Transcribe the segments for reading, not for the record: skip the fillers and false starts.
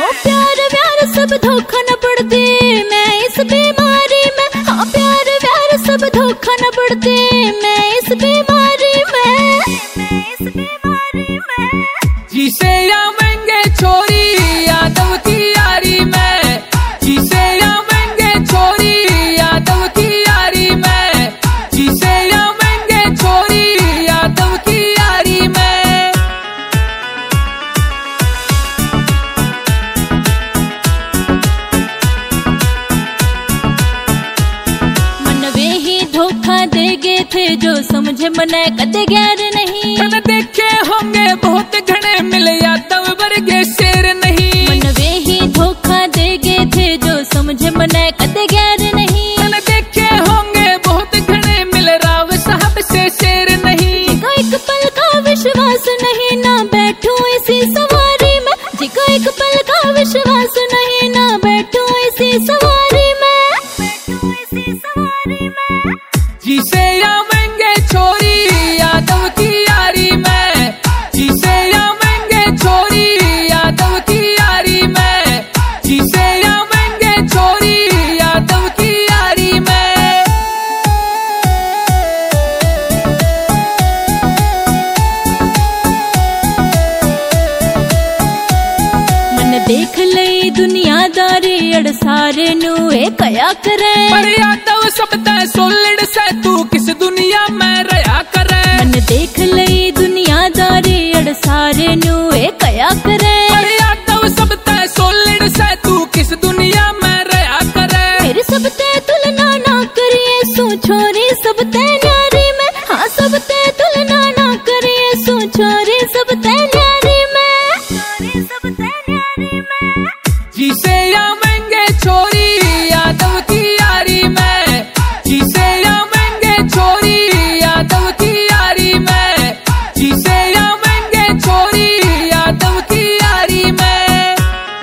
हाँ प्यार व्यार सब धोखा न पड़ते मैं इस बीमारी में, हाँ प्यार व्यार सब धोखा न पड़ते मैं इस बीमारी में, मैं इस बीमारी में। जिसे आवेंगे छोरी यादव की यारी में, जिसे आवेंगे छोरी यादव की यारी में, जिसे आवेंगे छोरी यादव की यारी में। मनवे ही धोखा दे गए थे जो समझे मने कदे गैर नहीं। मन देखे होंगे बहुत घने मिले यादव वर्गे शेर नहीं। मनवे ही धोखा दे गए थे जो समझे मने कदे गैर नहीं। मन देखे होंगे बहुत घने मिले राव साहब से शेर नहीं। जिका एक पल का विश्वास नहीं ना बैठूं इसी सवारी में, जिका एक पल का विश्वास नहीं ना बैठूं इसी सवारी में, बैठूं इसी सवारी में। जिसे आवेंगे छोरी यादव की यारी में, जिसे आवेंगे छोरी यादव की यारी में, जिसे आवेंगे छोरी यादव की यारी में। मन देख लई दुनियादारी अड़ सारे नू ए कया करे। पर यादव सब तय सोलड़ से तू किस दुनिया में रहा करे। मन देख लई दुनियादारी अड़ सारे नू ए कया करे। पर यादव सब तय सोलड़ से तू किस दुनिया में रहा करे। मेरे सब ते तुलना ना करिए सू छोरी सब ते न्यारी में, हाँ सब ते तुलना ना करिए सू छोरी सब ते न्यारी में, छोरी सब ते न्यारी में। जिसे आवेंगे छोरी यादव की यारी में, जिसे आवेंगे छोरी यादव की यारी में, जिसे आवेंगे छोरी यादव की यारी में।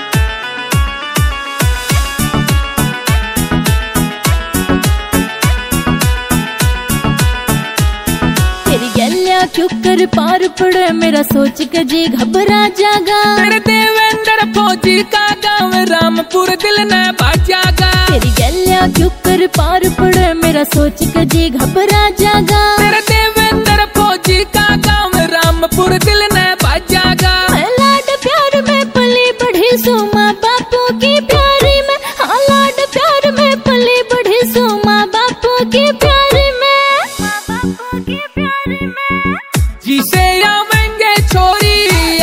तेरी गलिया क्यों कर पार पड़े मेरा सोच के जी घबरा जागा। तेरे देवेंद्र फौजी का गाँव रामपुर दिल ने बाजागा। तेरी गलिया क्यों कर पार पड़े मेरा सोच के जी घबरा जागा। तेरे देवेंद्र फौजी का गाँव रामपुर दिल ने बाजागा। मैं लाड प्यार में पली बढ़ी सो माँ बापू की प्यारी में, हाँ लाड प्यार में पली बढ़ी सो माँ बापू की प्यारी में, माँ बापू की प्यारी में। जिसे आवेंगे छोरी